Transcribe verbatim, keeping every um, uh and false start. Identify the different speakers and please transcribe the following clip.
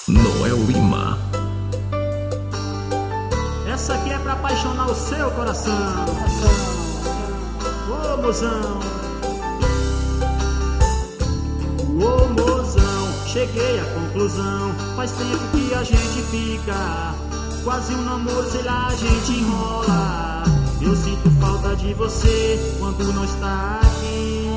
Speaker 1: Noel Lima.
Speaker 2: Essa aqui é pra apaixonar o seu coração. Ô mozão, ô mozão, cheguei à conclusão. Faz tempo que a gente fica, quase um namoro, sei lá, a gente enrola. Eu sinto falta de você quando não está aqui.